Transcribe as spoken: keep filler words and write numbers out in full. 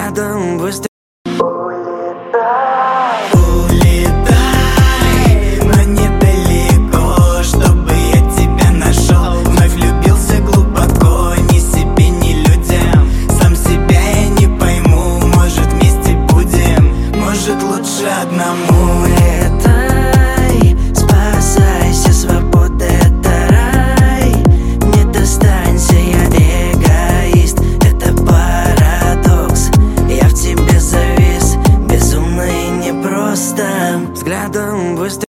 взглядом быстро. Одному летай, спасайся, свобода это рай. Не достанься, я эгоист, это парадокс. Я в тебе завис, безумно и непросто. Взглядом быстро.